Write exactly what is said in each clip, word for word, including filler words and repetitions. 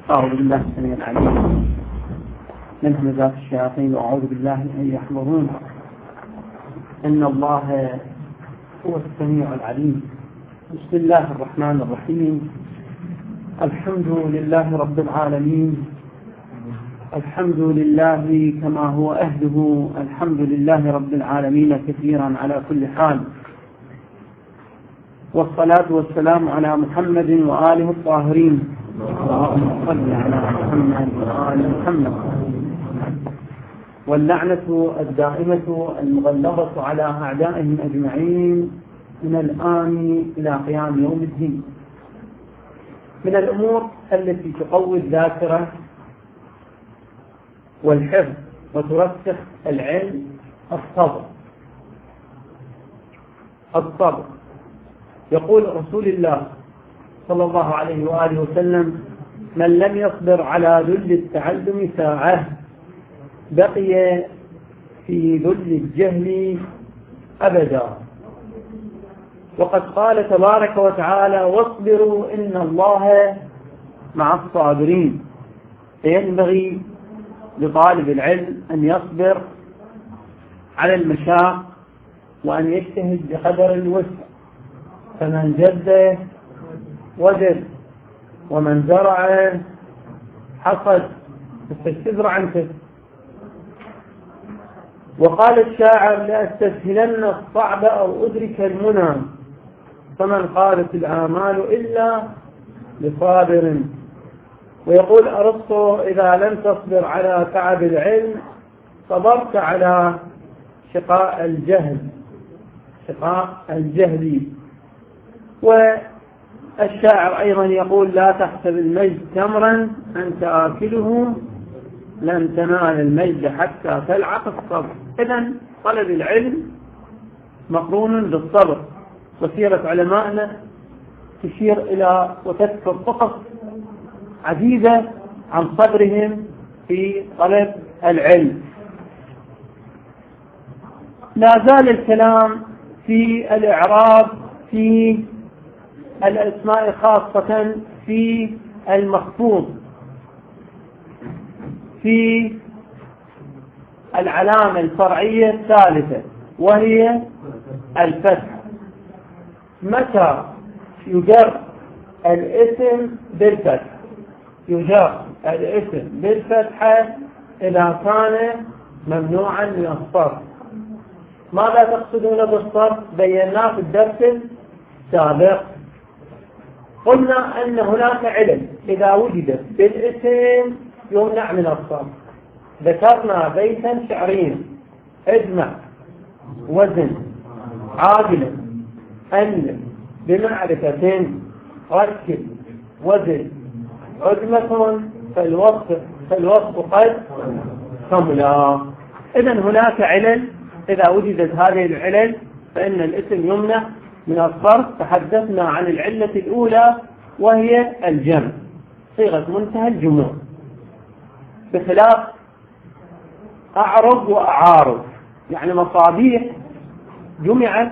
أعوذ بالله السميع العليم من همزات الشياطين وأعوذ بالله أن يحضرون. إن الله هو السميع العليم. بسم الله الرحمن الرحيم. الحمد لله رب العالمين، الحمد لله كما هو أهله، الحمد لله رب العالمين كثيرا على كل حال، والصلاة والسلام على محمد وآله الطاهرين. اللهم صل على محمد وآل محمد. واللعنة الدائمة المغلظة على أعدائهم أجمعين من الآن إلى قيام يوم الدين. من الأمور التي تقوي الذاكرة والحفظ وترسخ العلم الصبر. الصبر يقول رسول الله صلى الله عليه وآله وسلم: من لم يصبر على ذل التعلم ساعة بقي في ذل الجهل أبدا. وقد قال تبارك وتعالى: واصبروا إن الله مع الصابرين. فينبغي لطالب العلم أن يصبر على المشاق وأن يجتهد بقدر الوسع، فمن جد وجد ومن زرع حصد، فاستزرع عنك. وقال الشاعر: لأستسهلن الصعب أو أدرك المنى، فمن قالت الآمال إلا لصابر. ويقول أرسطو: إذا لم تصبر على تعب العلم صبرت على شقاء الجهل شقاء الجهل. والشاعر أيضا يقول: لا تحسب المجد تمرا أنت آكله، لن تنال المجد حتى تلعق الصبر. إذن طلب العلم مقرون بالصبر. وسيرة علمائنا تشير إلى وتذكر قصص عديدة عن صبرهم في طلب العلم. لا زال الكلام في الإعراب في الأسماء، خاصة في المخفوض، في العلامة الفرعية الثالثة وهي الفتح. متى يجر الاسم بالفتح؟ يجر الاسم بالفتحة إذا كان ممنوعا من الصرف. ماذا تقصدون بالصرف؟ بيناه في الدرس السابق. قلنا أن هناك علل إذا وجدت بالاسم يمنع من الصرف. ذكرنا بيتا شعريا: اجمع وزن عاجلا أن بمعرفة ركب وزن عجمة فالوصف فالوصف قد كملا. إذن هناك علل، إذا وجدت هذه العلل فإن الاسم يمنع من الصرف. تحدثنا عن العلة الأولى وهي الجمع، صيغة منتهى الجموع، بخلاف أعرض وأعارض، يعني مصابيح جمعت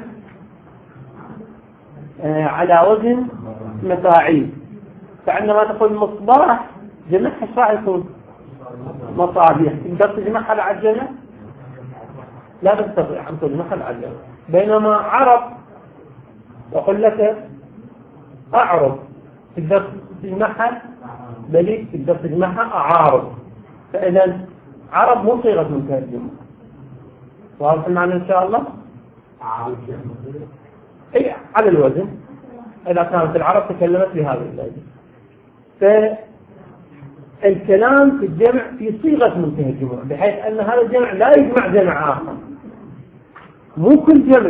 على وزن مفاعيل، فعندما تقول مصباح جمعها ايش راح يكون؟ مصابيح. تقدر تجمعها بالعجلة؟ لا تستطيع أن تجمعها بالعجلة. بينما عرب أقول لك أعرض تقدر تجمعها بليك، تقدر تجمعها أعارض. فإذا عرب مو صيغة منتهى الجموع. واضح المعنى إن شاء الله؟ أي على الوزن، إذا كانت العرب تكلمت بهذه اللهجة. فالكلام في الجمع في صيغة منتهى الجموع، بحيث أن هذا الجمع لا يجمع جمع آخر. مو كل جمع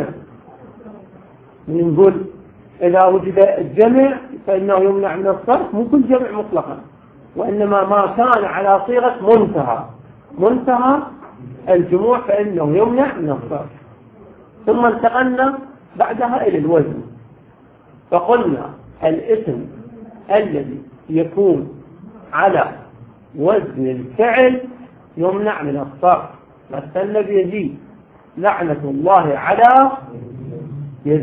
نقول إذا وجد الجمع فإنه يمنع من الصرف، مو كل جمع مطلقا، وإنما ما كان على صيغة منتهى منتهى الجموع فإنه يمنع من الصرف. ثم انتقلنا بعدها إلى الوزن، فقلنا الاسم الذي يكون على وزن الفعل يمنع من الصرف. مثلنا بيزيد: لعنة الله على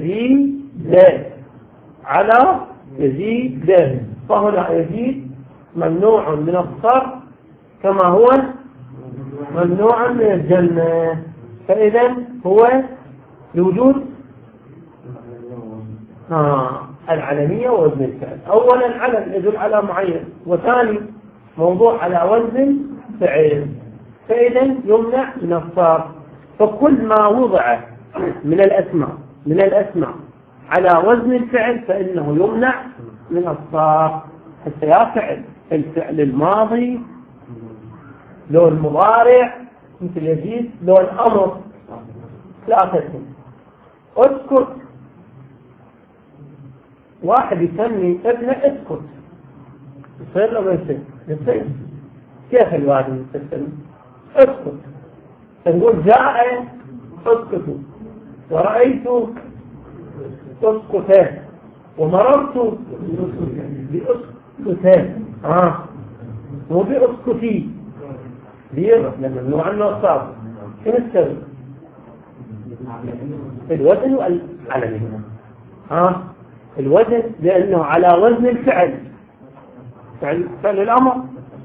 يزيد على يزيد، فهنا يزيد ممنوع من الصرف كما هو ممنوع من الجنة. فإذا هو لوجود آه العلمية ووزن الفعل. أولا علم يدل على معين، وثاني موضوع على وزن فعل، فإذا يمنع من الصرف. فكل ما وضع من الأسماء من الأسماء على وزن الفعل فإنه يمنع من الصرف. حتى يا فعل الفعل الماضي لو المضارع مثل يزيد، لو الأمر لا تسمع. اسكت، واحد يسمي ابنه اسكت، يصير له ما يصير؟ يصير. كيف الوالد يسمي اسكت؟ تقول جاء اسكتوا، ورأيت اسكتان، ومررت باسكتان. اه مو باسكتي بيرة لما ممنوع عنه الصرف. شنو السبب؟ الوزن والعلمي. اه الوزن لأنه على وزن الفعل، فعل, فعل الأمر،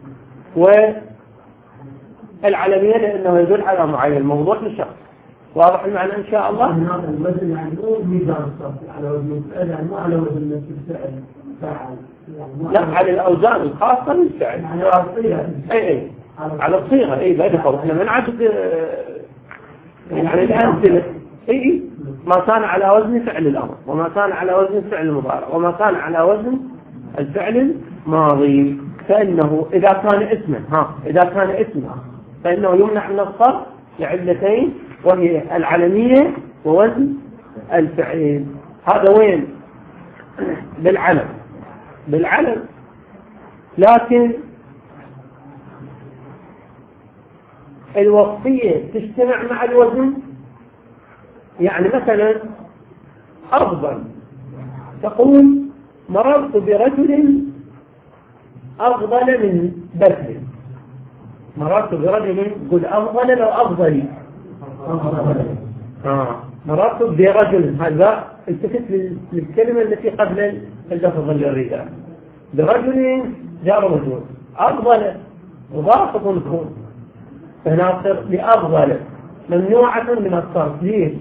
والعلمية لأنه يدل على معين موضوع للشخص. واضح المعنى إن شاء الله؟ هذا الوزن يعني مو ميزان الصرف على وزن الفعل، يعني مو على وزن الفعل فاعل، لا على الأوزان الخاصة بالفعل، يعني على الصيغة. أي أي على الصيغة. أي لا يدخل إحنا من عدد يعني الأمثلة. أي ما كان على وزن فعل الأمر، وما كان على وزن فعل المضارع، وما كان على وزن الفعل الماضي، فإنه إذا كان اسما ها إذا كان اسما فإنه يمنع من الصرف لعلتين، وهي العلمية ووزن الفعل. هذا وين؟ بالعلم بالعلم لكن الوصفية تجتمع مع الوزن. يعني مثلا أفضل تقول مررت برجل أفضل من بكر. مررت برجل قل أفضل لو أفضل. آه. مررت برجل، هذا التفت للكلمة التي قبل اللفظ الرجال. برجل جار مجرور، أفضل مضافة تكون، فهنا تصير لأفضل ممنوعة من الصرف. ليش؟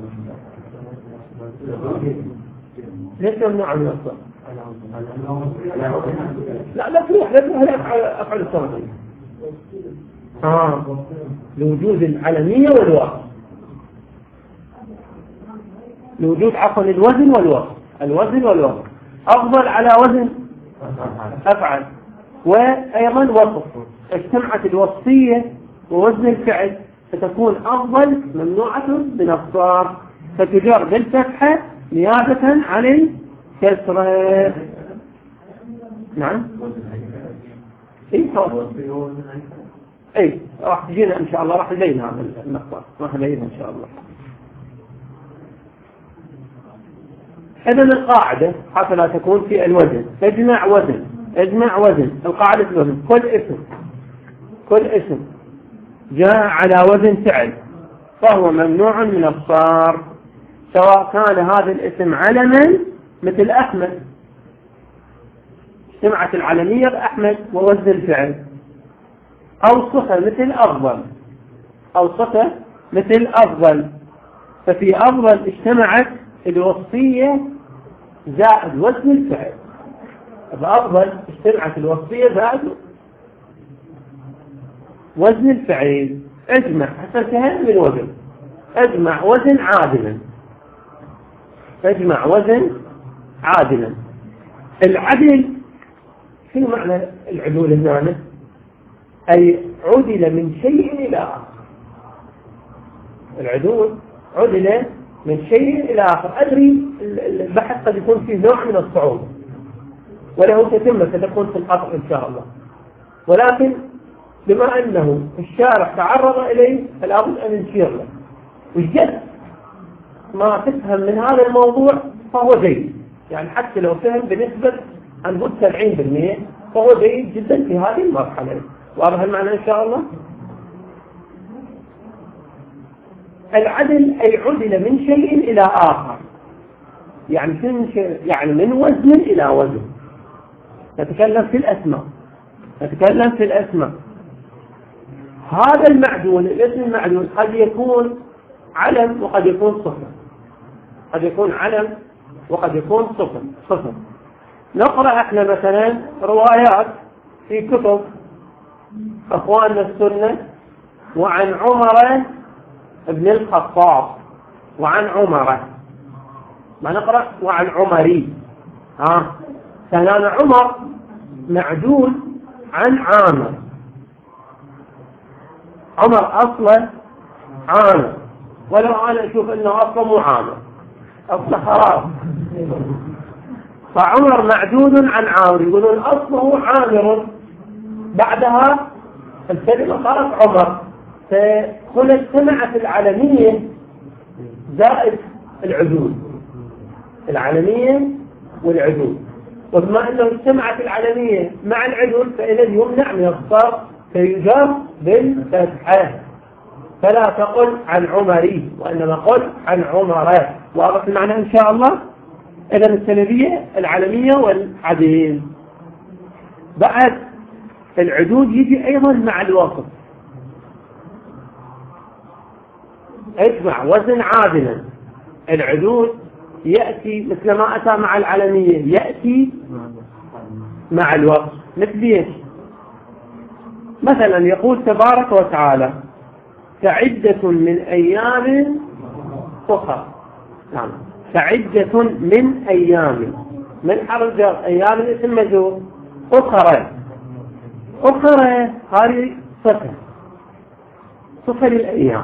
ليش ممنوعة من الصرف؟ لا لا تروح لا تروح لا أفعل الصرف. آه لوجود العلمية والوصف، لوجود عفوا الوزن والوصف، الوزن والوصف. أفضل على وزن أفعل، وأيضا وصف. اجتمعت الوصفية ووزن الفعل فتكون أفضل ممنوعة من الصرف، فتجر بالفتحة نيابة عن الكسرة. نعم اي اي راح تجينا ان شاء الله، راح نبين هذا النقطة، راح نبينها ان شاء الله. إذن القاعدة حتى لا تكون في الوزن، اجمع وزن اجمع وزن. القاعدة الوزن كل اسم كل اسم جاء على وزن فعل فهو ممنوع من الصرف، سواء كان هذا الاسم علما مثل أحمد، اجتمعت العلمية بأحمد ووزن الفعل، أو صفة مثل أفضل أو صفة مثل أفضل. ففي أفضل اجتمعت الوصفية زائد وزن الفعل. فأفضل اجتمعت الوصفية زائد وزن الفعل. اجمع حتى انتهينا من الوزن. اجمع وزن عادلا، اجمع وزن عادلا. العدل في معنى العدول هنا، أي عدل من شيء إلى آخر. العدول عدل من شيء إلى آخر. أدري البحث قد يكون فيه نوع من الصعوبة وله تتمة ستكون في القطع إن شاء الله، ولكن بما أنه الشارع تعرض إليه فلابد أن نشير له. وجد ما تفهم من هذا الموضوع فهو جيد، يعني حتى لو فهم بنسبة نقول سبعين بالمئة فهو جيد جدا في هذه المرحلة. واضح المعنى إن شاء الله؟ العدل أي عدل من شيء إلى آخر، يعني من شيء يعني من وزن إلى وزن. نتكلم في الأسماء، نتكلم في الأسماء. هذا المعدول، الاسم المعدول قد يكون علم وقد يكون صفة، قد يكون علم وقد يكون صفة صفة. نقرأ احنا مثلا روايات في كتب اخواننا السنة وعن عمر بن الخطاب وعن عمر، ما نقرأ وعن عمري. ها كان عمر معدول عن عامر، عمر أصلا عامر، ولو أنا أشوف أنه أصلا مو عامر أصلا خلاص، فعمر معدود عن عامر، يقولون أصله عامر، بعدها الكلمة صارت عمر، فهنا اجتمعت العالمية زائد العدول، العالمية والعدول، وبما أنه اجتمعت العالمية مع العدول فإذا يمنع من الصرف فيجر بالفتحة، فلا تقل عن عمري وإنما قل عن عمر. واضح المعنى إن شاء الله؟ إذا السندية العالمية والعدل. بعد العدود يجي أيضا مع الوصف، اجمع وزن عادلا. العدود يأتي مثل ما أتى مع العالمية، يأتي مع الوصف. مثل ايش؟ مثلا يقول تبارك وتعالى كعدة من أيام أخرى، نعم كعدة من أيام، من حرف أيام الاسم مجرور، أخرى، أخرى هذه صفة، صفة للأيام،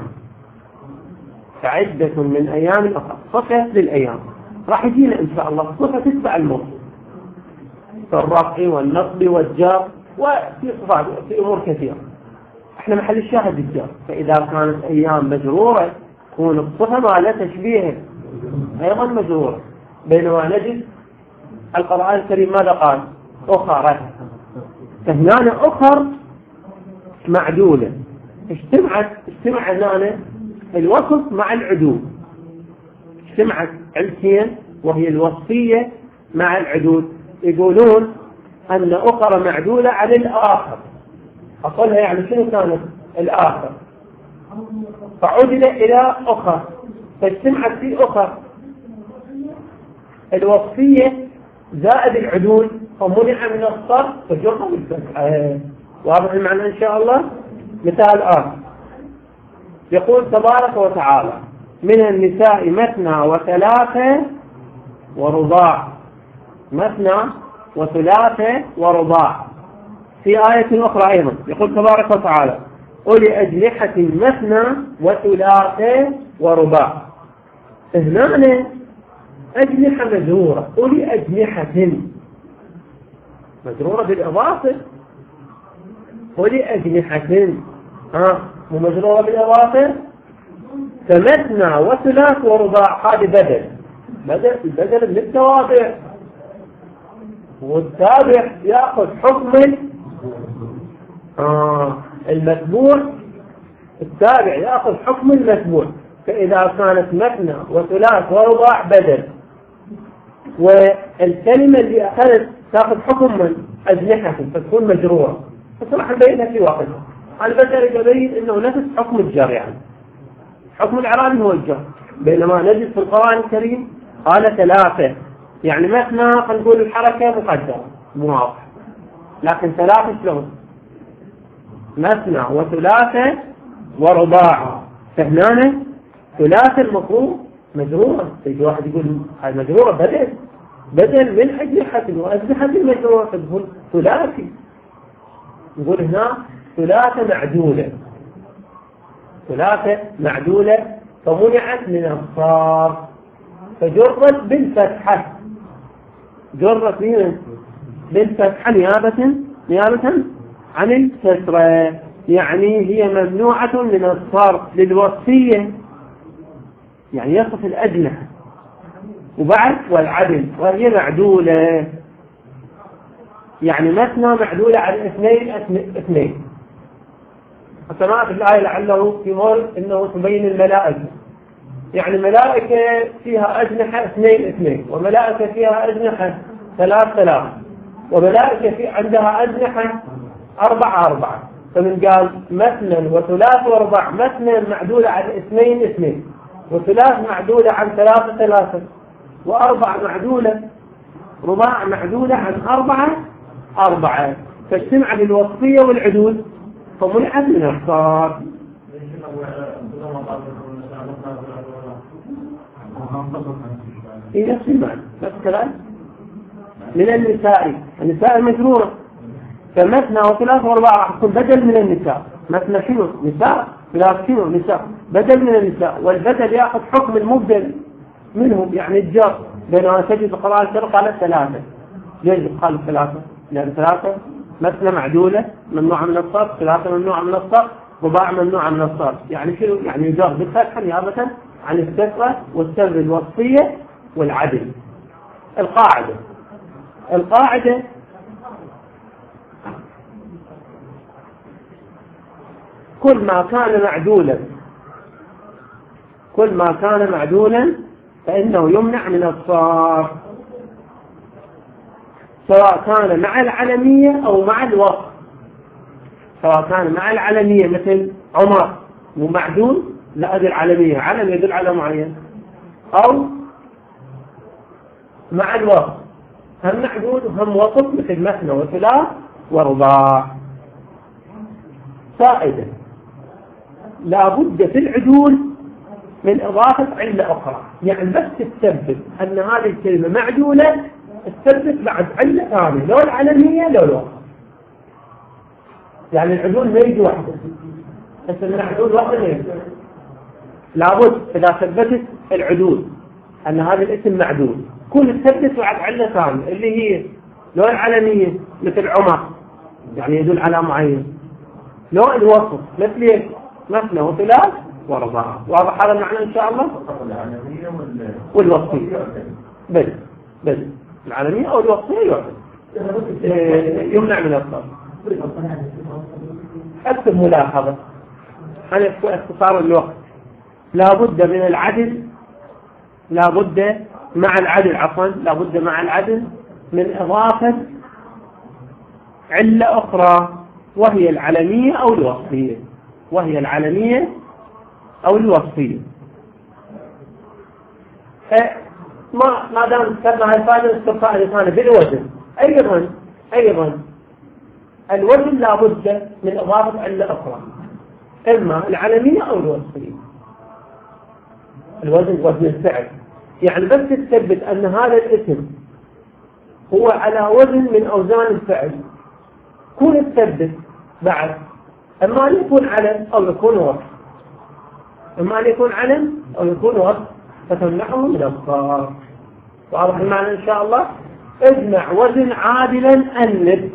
كعدة من أيام أخرى صفة للأيام. راح يجينا إن شاء الله صفة تتبع الموصول في الرفع والنصب والجر وفي صفات في أمور كثيرة. احنا محل الشاهد الجر، فإذا كانت أيام مجرورة تكون الصفة ما لا تشبيه أيضا مجرورة. بينما نجد القرآن الكريم ماذا قال؟ أخرى، فهنا أخر معدولة، اجتمعت اجتمع هنا الوصف مع العدول، اجتمعت علتين وهي الوصفية مع العدول. يقولون أن أخر معدولة عن الآخر، أقولها يعني شنو كانت الآخر؟ فعدل إلى أخر، فاجتمعت في أخر الوصفية زائد العدول، فمنع من الصرف فجرها بالفتحة. واضح المعنى إن شاء الله؟ مثال آخر يقول تبارك وتعالى من النساء مثنى وثلاثة ورباع، مثنى وثلاثة ورباع. في آية أخرى أيضا يقول تبارك وتعالى أولي أجنحة مثنى وثلاثة ورباع. هنا أجنحة مجرورة، أولي أجنحة مجرورة بالإضافة، أولي أجنحة ها مو مجرورة بالإضافة. فمثنى وثلاث ورباع هذا بدل، بدل البدل من التوابع، والتابع يأخذ حكم آه المتبوع، التابع يأخذ حكم المتبوع. فإذا كانت مثنى وثلاث ورباع بدل، والكلمة اللي أخذت تأخذ حكم من أجنحة فتكون مجرورة، فصراحة نبينها في وقتها. أنا بدل يبين إنه نفس حكم الجر، يعني حكم الإعراب هو الجر. بينما نجد في القرآن الكريم قال ثلاثة، يعني مثنى نقول الحركة مقدرة مو واضح، لكن ثلاثة شلون؟ مثنى وثلاثة ورباع. فهنا ثلاثة المفروض مجرورة، يجي واحد يقول هاي مجرورة بدل بدل من أجنحة، وأجنحة المجرورة تقول ثلاثي، نقول هنا ثلاثة معدولة، ثلاثة معدولة فمنعت من الصرف فجرت بالفتحة، جرت بالفتحة نيابة نيابة عن الكسرة، يعني هي ممنوعة من الصرف للوصفية، يعني يصف الأجنحة. وبعد والعدل وهي معدولة، يعني مثنى معدولة على اثنين اثنين. فسمعت في الآية لعله في مر إنه تبين الملائكة، يعني ملائكة فيها أجنحة اثنين اثنين، وملائكة فيها أجنحة ثلاث ثلاث، وملائكة في عندها أجنحة أربعة أربعة. فمن قال مثنى وثلاث ورباع، مثنى معدولة عن اثنين اثنين، وثلاث معدولة عن ثلاثة ثلاثة، وأربع معدولة، رباع معدولة عن أربعة أربعة، فاجتمع بالوصفية والعدول فمنع من الصرف. في نفس المعنى نفس الكلام من النساء، النساء المجرورة، فمثنى وثلاث واربعة راح تكون بدل من النساء. مثنى شنو؟ نساء، ثلاث شنو؟ نساء، بدل من النساء، والبدل يأخذ حكم المبدل منهم، يعني الجر، بينما تجد القرآن الشرق على ثلاثة. ليش قال ثلاثة؟ لأن ثلاثة مثنى معدولة ممنوعة من الصرف، ثلاثة ممنوعة من الصرف، رباع ممنوعة من الصرف. يعني شنو؟ يعني الجر بالفتحة نيابة عن الكسرة والسر الوصفية والعدل. القاعدة القاعدة كل ما كان معدولا كل ما كان معدولا فإنه يمنع من الصرف، سواء كان مع العلمية أو مع الوصف. سواء كان مع العلمية مثل عمر ومعدول، لا هذه العلمية علم يدل على معين، أو مع الوصف هم معدول وهم وصف مثل مثنى وثلاث ورباع. فائدة: لا بد في العدول من إضافة علة أخرى، يعني بس تثبت أن هذه الكلمة معدولة تثبت بعد علة ثانية، لو العلمية لو الوصف. يعني العدول ما يجي واحدة، بس العدول واحدة. لابد إذا ثبتت العدول أن هذا الاسم معدول كل تثبت بعد علة ثانية اللي هي لو العلمية مثل عمر يعني يدل على معين، لو الوصف مثل مثنى وثلاث ورباع. واضح هذا المعنى إن شاء الله؟ والوصفية بل بل العالمية أو الوصفية يمنع من الصرف. أكتب ملاحظة عن اختصار الوقت: لا بد من العدل لا بد مع العدل عفوا لا بد مع العدل من إضافة علة أخرى، وهي العلمية أو الوصفية وهي العلمية أو الوصفية. ما ما دام ذكرنا هاي الفائدة استرفاع الإنسان بالوزن. أيضا أيضا الوزن لا بد من إضافة علة أخرى، إما العلمية أو الوصفية. الوزن وزن الفعل، يعني بس تثبت أن هذا الاسم هو على وزن من أوزان الفعل، كون تثبت بعد أما أن يكون علم أو يكون وصف، أما أن يكون علم أو يكون وصف فتمنعه من الصرف. واضح المعنى إن شاء الله؟ اجمع وزن عادلا أنب،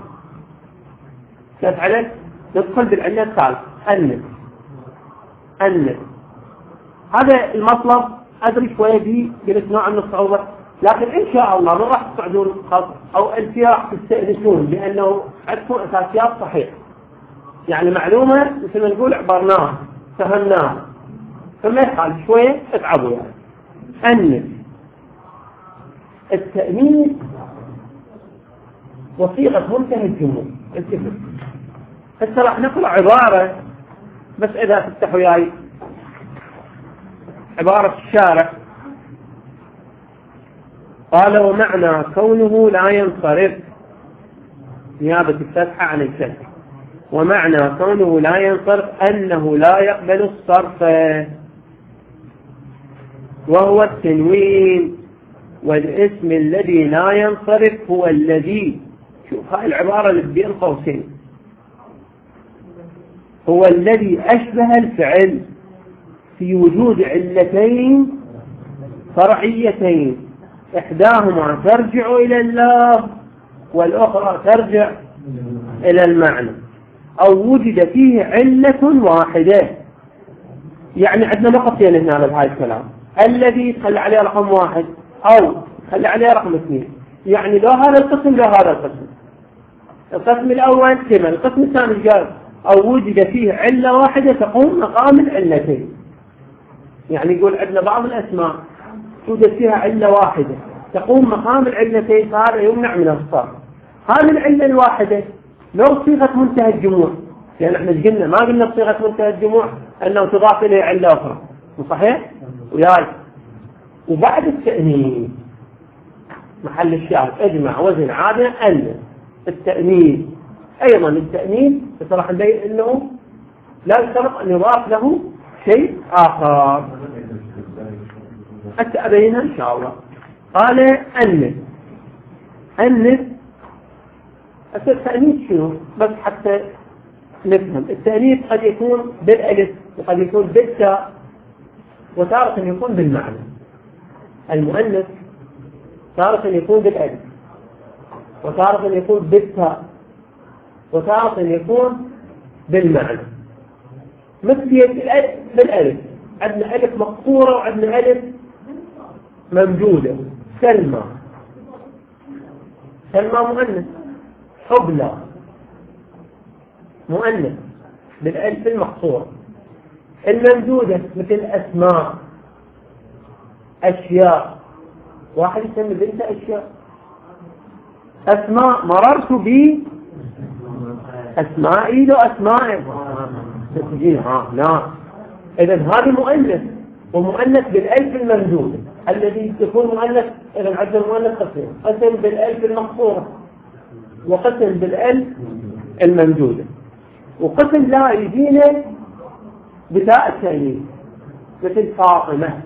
نفعله ندخل بالعلة الثالثة أنب أنب. هذا المطلب أدري شوية بي قلت نوع من الصعوبة، لكن إن شاء الله من راح تصعدون خط أو أنت راح تستأنسون لأنه عندكم أساسيات صحيح، يعني معلومة مثل ما نقول عبرناها فهمناها، فما يخالف شوية اتعبوا. يعني أن التأميز وصيغة منتهى الجمهور. هسه راح نقرأ عبارة بس إذا تفتحوا وياي عبارة الشارع. قال: ومعنى كونه لا ينصرف، نيابة الفتحة عن الفتح، ومعنى كونه لا ينصرف أنه لا يقبل الصرف، وهو التنوين. والاسم الذي لا ينصرف هو الذي، شوف هاي العبارة اللي بين قوسين، هو الذي أشبه الفعل في وجود علتين فرعيتين، إحداهما ترجع إلى اللفظ والأخرى ترجع إلى المعنى، أو وجد فيه علة واحدة. يعني عندنا نقطتين هنا على هذا الكلام: الذي خلى عليه رقم واحد أو خلى عليه رقم اثنين. يعني لو هذا القسم لو هذا القسم، القسم الأول كما القسم الثاني قال أو وجد فيه علة واحدة تقوم مقام العلتين. يعني يقول عندنا بعض الأسماء توجد فيها علة واحدة تقوم مقام العلتين، فهذا يمنع من الصرف. هذه العلة الواحدة لو صيغة منتهى الجموع، لأن احنا قلنا ما قلنا بصيغة منتهى الجموع أنه تضاف إليه علة أخرى، صحيح؟ وياي وبعد التأنيث محل الشاهد اجمع وزن عادة أن التأنيث أيضا التأنيث بصراحة نبين أنه لا يشترط أن يضاف له شيء آخر، حتى أبينها إن شاء الله. قال أن أن التأنيث شنو؟ بس حتى نفهم. التأنيث قد يكون بالألف وقد يكون بالتاء وتارة يكون بالمعنى. المؤنث تارة يكون بالألف وتارة يكون بالتاء وتارة يكون بالمعنى. مثل بالألف عندنا ألف مقصورة وعندنا ألف ممدودة. سلمى سلمى مؤنث، حبلى مؤنث بالألف المقصورة. الممدودة مثل أسماء، أشياء، واحد يسمي بنت أشياء. أسماء مررت ب أسمائي لو أسمائي تسجيل ها لا. إذن هذا مؤنث، ومؤنث بالألف الممدودة الذي يكون مؤنث. إذن عدد المؤنث قسم، قسم بالألف المقصورة وقسم بالألف الممدودة، وقسم لا يجينا بتاء التأنيث مثل فاطمة.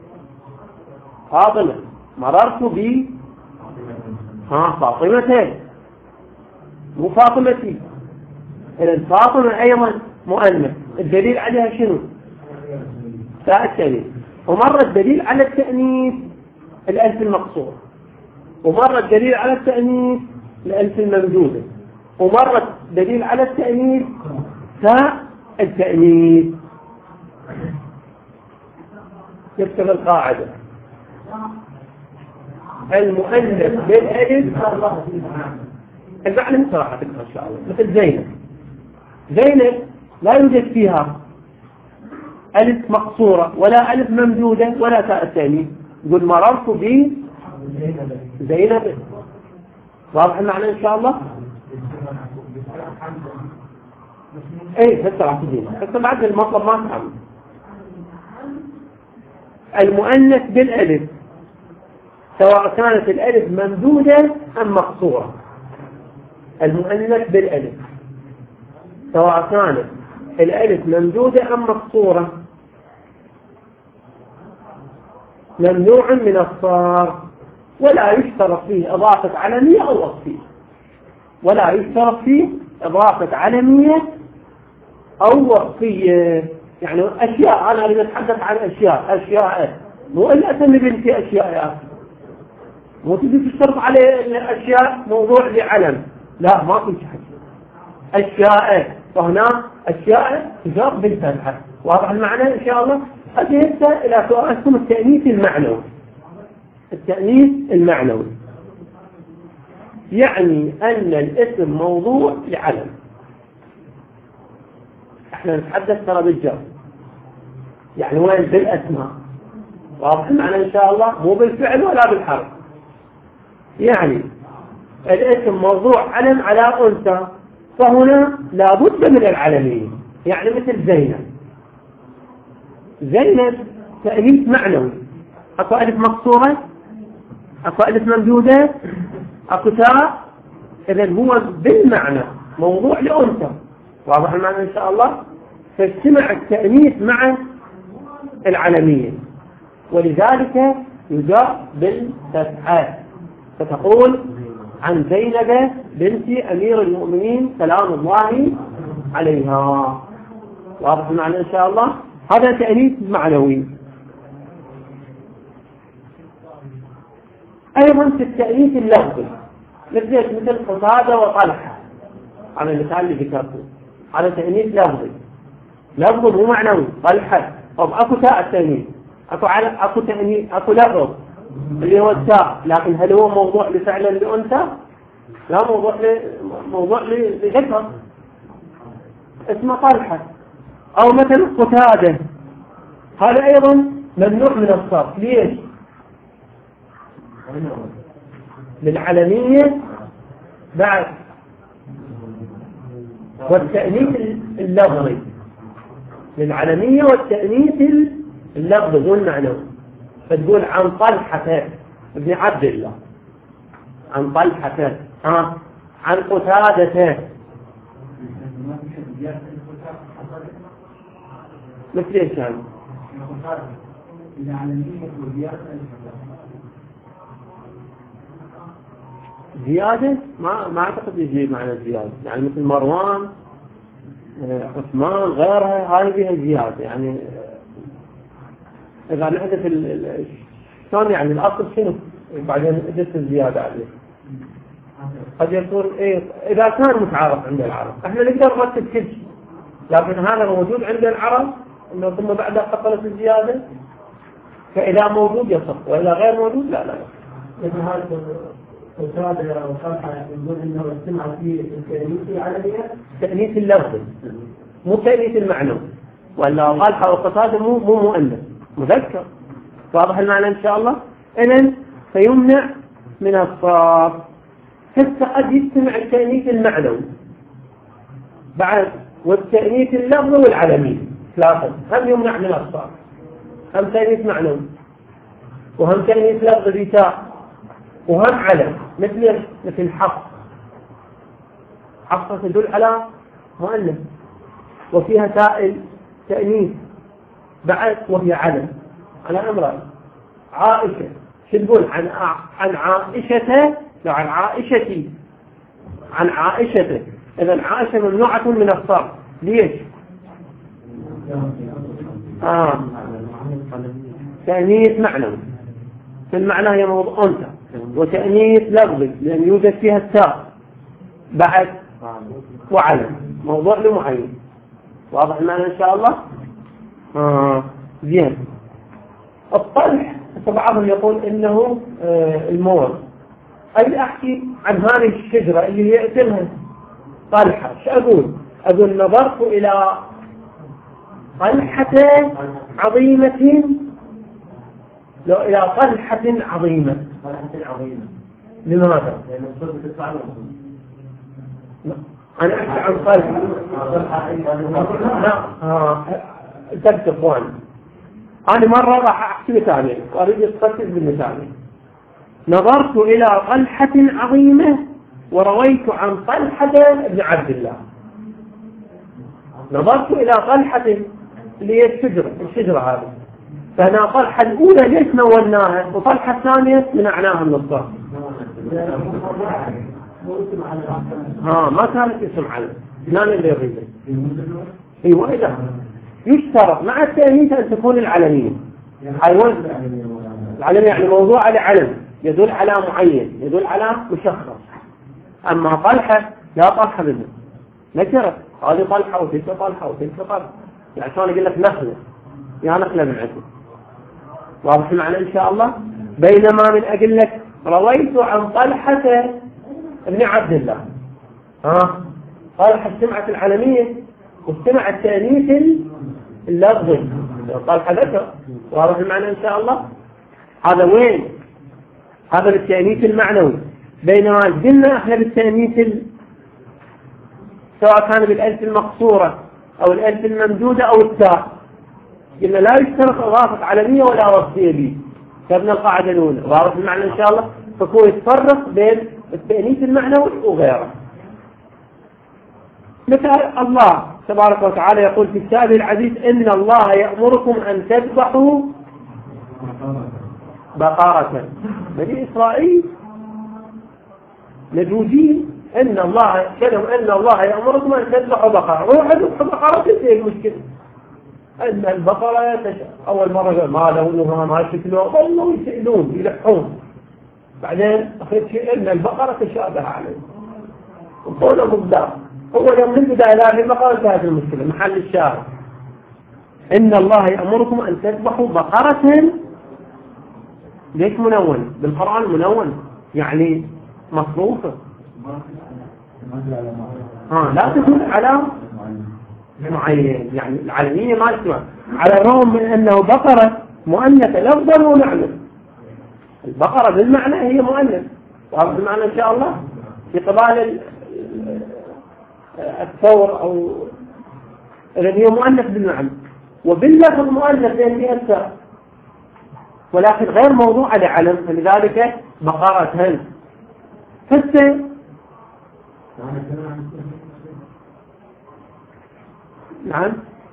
فاطمة مررت ب ها فاطمتين مو فاطمتي. إذن فاطمة أيضا مؤنث، الدليل عليها شنو؟ تاء التأنيث. ومرة الدليل على التأنيث الألف المقصور، ومرة الدليل على التأنيث الألف الممدودة، ومرة دليل على التأنيث تاء التأنيث. نكتب القاعدة: المؤنث بالألف المعنى صراحة تكتب إن شاء الله. مثل زينب، زينب لا يوجد فيها ألف مقصورة ولا ألف ممدودة ولا تاء التأنيث. يقول مررت ب زينب. واضح المعنى إن شاء الله؟ ايه هسه راح تجينا، هسه بعد المطلب ما تفهم. المؤنث بالألف سواء كانت الألف ممدودة أم مقصورة. المؤنث بالألف سواء كانت الألف ممدودة أم مقصورة ممنوع من الصرف، ولا يشترط فيه إضافة علمية أو وصفية. ولا يشترط فيه إضافة علمية أو وصفية. يعني أشياء، أنا أريد أتحدث عن أشياء أشياء مو إلا أسمي بنتي أشياء يا أخي. مو تجي تشترط عليه الأشياء موضوع لعلم، لا ما في شيء. أشياء وهنا أشياء تجار بالفتحة. واضح المعنى إن شاء الله؟ أجهزت إلى سؤالكم التأنيث المعنوي. التأنيث المعنوي يعني أن الاسم موضوع لعلم. احنا نتحدث ترى بالجر، يعني وين بالأسماء. واضح المعنى إن شاء الله؟ مو بالفعل ولا بالحرف. يعني الاسم موضوع علم على أنثى، فهنا لابد من العلمية. يعني مثل زينب، زينب تأنيث معنوي. أكو ألف مقصورة، أكو ألف ممدودة، أكو تاء. إذن هو بالمعنى موضوع لأنثى. واضح المعنى إن شاء الله؟ فاجتمع التأنيث مع العلمية، ولذلك يجاء بالفتحة. فتقول عن زينب بنت أمير المؤمنين سلام الله عليها. واضح المعنى إن شاء الله؟ هذا تأنيث معنوي. أيضا في التأنيث اللفظي مثل مثل قتادة وطلحة على المثال اللي ذكرته، هذا تأنيث لفظي. لفظ مو معنوي. طلحة طب أكو تاء التأنيث، أكو على أكو تأنيث، أكو لفظ اللي هو التاء، لكن هل هو موضوع لفعلا لأنثى؟ لا، موضوع ل... موضوع لذكر اسمه طلحة. أو مثل قتادة، هذا أيضا ممنوع من الصرف. ليش؟ للعلمية بعد والتأنيث اللفظي للعلمية والتأنيث اللفظي دون معنوي. فتقول عن طلحة ابن عبد الله، عن طلحة، ها عن قتادة، مثل ايش يعني؟ زيادة ما ما أعتقد يجي معنى زيادة، يعني مثل مروان عثمان غيرها هاي فيها زيادة. يعني إذا نحدث شلون يعني الأصل شنو بعدين أدت الزيادة عليه. قد يكون إيه إذا كان متعارف عند العرب إحنا نقدر نرتب كل شيء، لكن هذا موجود عند العرب إنه ثم بعدها قتلت الزيادة، فإذا موجود يصح وإذا غير موجود لا لا. مثل هذا القتادة وطلحة يقول إنه اجتمع فيه التأنيث العلمية، تأنيث اللفظ مو تأنيث المعنى، ولا طلحة وقتادة مو مو مؤنث مذكر. واضح المعنى إن شاء الله. إذن فيمنع من الصرف. حتى قد يجتمع التأنيث المعنوي بعد والتأنيث اللفظي والعلمي ثلاثة، هم يمنع من الصرف، هم تأنيث معنوي وهم تأنيث لفظي بتاء وهم علم، مثل مثل حفص. حفص تدل على مؤنث وفيها تاء تأنيث بعد وهي علم على امرأة. عائشة شو تقول عن عن عائشة لو عن عائشتي عن عائشة. إذا عائشة ممنوعة من الصرف. ليش؟ آه تأنيث معنوي، في المعنى هي موضوع أنثى، وتأنيث لفظي لأن يوجد فيها التاء بعد وعلم، موضوع لمعين. واضح المعنى إن شاء الله؟ آه زين. الطلح بعضهم يقول إنه آه المور. أي أحكي عن هذه الشجرة اللي هي اسمها طلحة. شو أقول؟ أقول نظرت إلى طلحة عظيمة، لو إلى طلحة عظيمة. طلحة عظيمة لماذا؟ لأن الصوت تدفع له. أنا أحكي عن طلحة. لا آه تكتب إخوان. أنا مرة راح أحكي مثالين وأريد أستركز بالمثالين. نظرت إلى طلحة عظيمة ورويت عن طلحة بن عبد الله. نظرت إلى طلحة اللي هي الشجرة الشجرة هذه، فهنا طلحة الأولى ليش نولناها وطلحة الثانية منعناها من الصرف. ها ما كانت اسم علم، نان اللي يريده. ايوه إذا يشترط مع التأنيث أن تكون العلمية. حيوان العلمية يعني موضوع على علم يدل على معين، يدل على مشخص. أما طلحة لا طلحة منه نكرت، هذه طلحة وتلك طلحة وتلك طلحة، يعني شلون يقول لك نخلة يا نخلة من عدل. واضح المعنى إن شاء الله. بينما من أقول لك رويت عن طلحة ابن عبد الله، ها طلحة استمعت العلمية واستمع التأنيث اللفظي طلحة ذكر. واضح المعنى إن شاء الله. هذا وين؟ هذا بالتأنيث المعنوي. بينما قلنا احنا بالتأنيث ال... سواء كان بالألف المقصورة أو الألف الممدودة أو التاء، قلنا لا يشترط إضافة علمية ولا وصفية به. كابن القاعدة الأولى. واضح المعنى إن شاء الله. فهو يتفرق بين التأنيث المعنوي وغيره. مثل الله تبارك وتعالى يقول في كتابه العزيز إن الله يأمركم أن تذبحوا بقرة. بني إسرائيل نجوجين إن الله كلم إن الله يأمركم أن تذبحوا بقرة. روح اذبحوا بقرة تنتهي المشكلة. أن البقرة يتشاء. أول مرة قال ما لونها ما شكلها والله يسألون يلحون. بعدين أخذ شيء إن البقرة تشابه عليه وقوله مبدأ. هو يوم من البداية لا في البقرة انتهت المشكلة. محل الشاهد إن الله يأمركم أن تذبحوا بقرة. ليش منون؟ بالقرآن منون يعني مصروفة. ها لا تكون على معين، يعني العلمية ما تسمع على الرغم من أنه بقرة مؤنثة لفظا ومعنى. البقرة بالمعنى هي مؤنث. واضح المعنى إن شاء الله. في قبال الثور أو الذي هي مؤنث بالمعنى، وباللفظ مؤنث لأن يأثر، ولكن غير موضوع على علم، فلذلك بقرة هل فسه نعم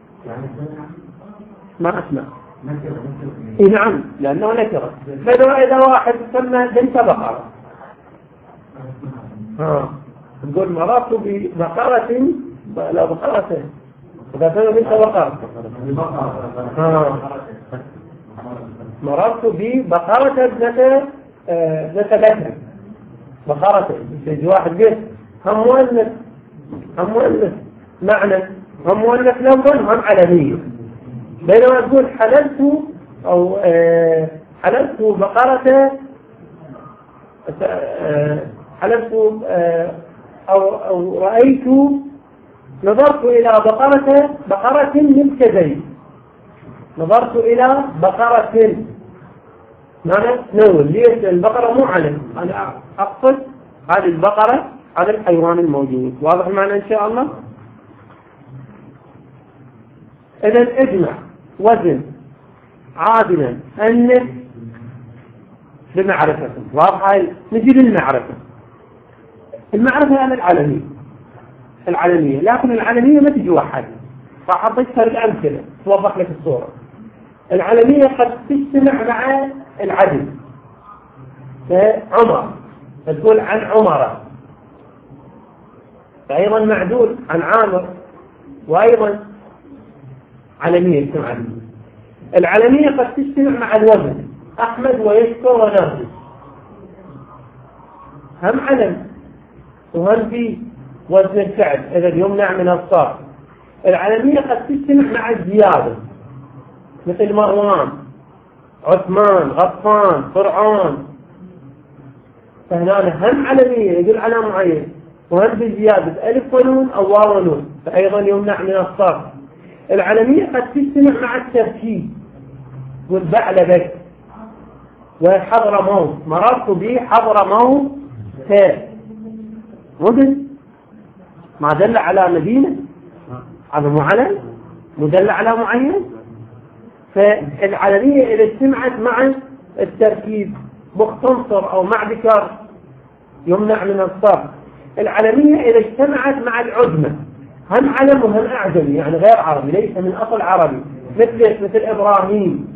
ما أسمع إيه نعم لأنه نكرة. فإذا إذا واحد سمى بنت بقرة ها نقول مررت ببقرة لا بقرة إذا سمى بنت بقرة ها مررت ببقرة ابنة ابنة بكر بقرة يجي واحد قلت هم مؤنث هم مؤنث معنى هم مؤنث لفظا هم علمية. بينما تقول حللت أو آه حللت بقرة آه حللت آه أو, أو رأيت نظرت إلى بقرة بقرة من كذي نظرت إلى بقرة معنى نقول ليش البقرة مو علم، أنا أقصد هذه البقرة على الحيوان الموجود. واضح المعنى إن شاء الله؟ إذا اجمع وزن عادلا أنف بمعرفة. واضح؟ نجي للمعرفة. المعرفة يعني العالمية العالمية لكن العالمية ما تجي واحد، راح أعطيك الأمثلة توضح لك الصورة. العالمية قد تجتمع مع العدل، فعمر تقول عن عمر، فأيضا معدول عن عامر، وأيضا عالمية اجتمع. العالمية قد تجتمع مع الوزن، أحمد ويشكر ونافذ هم علم وهم في وزن الفعل إذا يمنع من الصرف. العالمية قد تجتمع مع الزيادة مثل مروان عثمان غطفان فرعون، فهنا هم علمية يدل على معين وهم بزيادة ألف ونون أو واو ونون، فأيضا يمنع من الصرف. العالمية قد تجتمع مع التركيب والبعلبك وحضر موت، مررت به حضر موت مدن ما دل على مدينة، هذا مو علم مدل على معين. فالعالمية إذا اجتمعت مع التركيب مختصر أو مع ذكر يمنع من الصرف. العالمية إذا اجتمعت مع العجمة هم علم وهم أعجمي يعني غير عربي ليس من أصل عربي، مثل مثل إبراهيم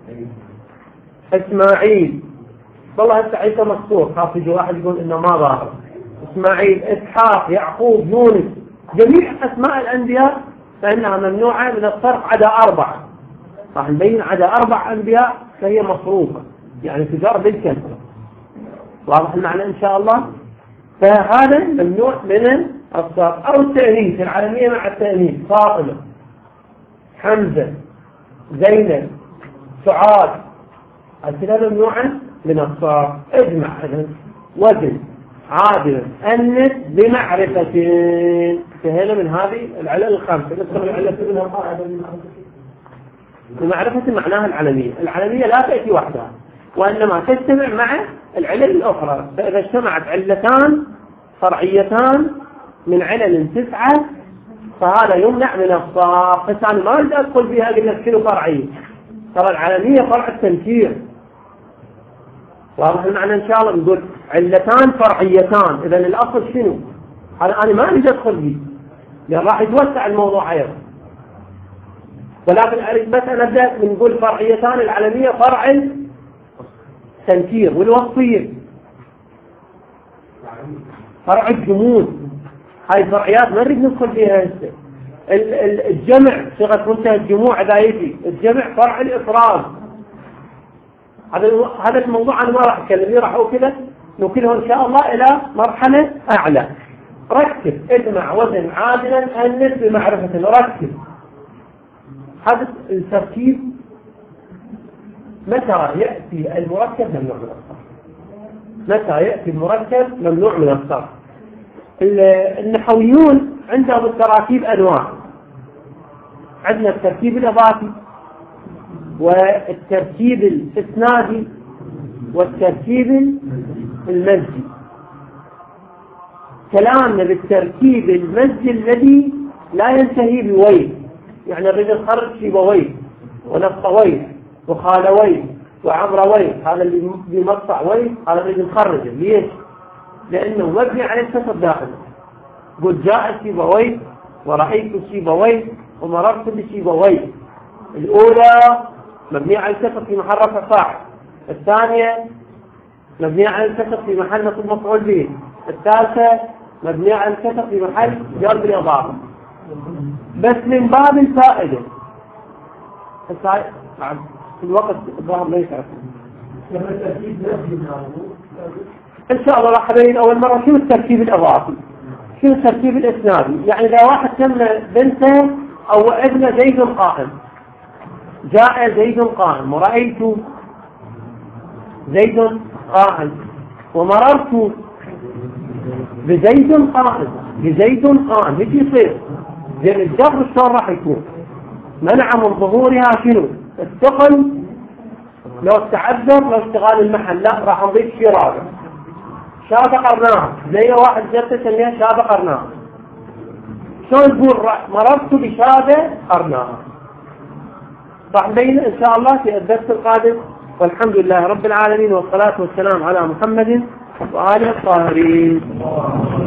إسماعيل، والله هسه عيسى مكسور خاف يجي واحد يقول إنه ما ظاهر، إسماعيل إسحاق يعقوب يونس، جميع أسماء الأنبياء فإنها ممنوعة من الصرف عدا أربعة، راح نبين عدا أربع أنبياء فهي مصروفة يعني تجار بالكسر. واضح المعنى إن شاء الله؟ فهذا ممنوع من الصرف. أو التأنيث العالمية مع التأنيث فاطمة حمزة زينب سعاد، هذه ممنوعة من الصرف. اجمع وزن عادل أنث بمعرفة، فهنا من هذه العلل الخمسة نذكر العلة منها قاعدة بمعرفة معناها العالمية. العالمية لا تأتي وحدها وإنما تجتمع مع العلل الأخرى، فإذا اجتمعت علتان فرعيتان من علل تسعة فهذا يمنع من الصرف. بس أنا ما أريد أدخل فيها قلنا شنو فرعية، ترى العالمية فرع التنكير. واضح المعنى إن شاء الله؟ نقول علتان فرعيتان، إذا الأصل شنو؟ أنا أنا ما أريد أدخل فيه لأن راح يتوسع الموضوع أيضا، ولكن أريد بس أن أبدأ من نقول فرعيتان العالمية فرع التنكير والوصفية فرع الجمود، هاي فرعيات ما نريد ندخل فيها هسه. الجمع صيغة منتهى الجموع إذا يجي الجمع فرع الإفراد، هذا هذا الموضوع أنا ما راح أتكلم فيه، راح أكله نوكله إن شاء الله إلى مرحلة أعلى. ركب اجمع وزن عادلا أنث بمعرفة، ركب هذا التركيب متى يأتي المركب ممنوع من الصرف، متى يأتي المركب ممنوع من الصرف. النحويون عندهم التراكيب أنواع، عندنا التركيب الإضافي والتركيب الإسنادي والتركيب المزجي. كلامنا بالتركيب المزي الذي لا ينتهي بويه، يعني الرجل خرج سيبويه ونفطويه وخالويه وعمرويه، هذا اللي بمقطع ويه هذا الرجل خرجه. ليش؟ لأنه مبني على الكسر داخله. قل جاء سيبويه ورأيت سيبويه ومررت بسيبويه. الأولى مبنية على الكسر في محل رفع فاعل، الثانية مبنية على الكسر في محل نصب مفعول به، الثالثة مبنية على الكسر في محل جر بالإضافة. بس من باب الفائدة في الوقت الظاهر ليس إن شاء الله راح أبين أول مرة شو التركيب الإضافي، شو التركيب الإسنادي. يعني إذا واحد سمى بنته أو ابن زيد قائم، جاء زيد قائم ورأيت زيد قائم ومررت بزيد قائم بزيد قائم، ايش يصير؟ زين الجر شلون راح يكون؟ منع من ظهورها شنو؟ الثقل لو تعذر لو اشتغال المحل، لا راح نضيف شيء رابع، شابه قرناه، زي واحد جبت سميها شابه قرناه. شلون نقول مررت بشابه قرناه؟ راح نبين ان شاء الله في الدرس القادم. والحمد لله رب العالمين، والصلاة والسلام على محمد وآله الطاهرين.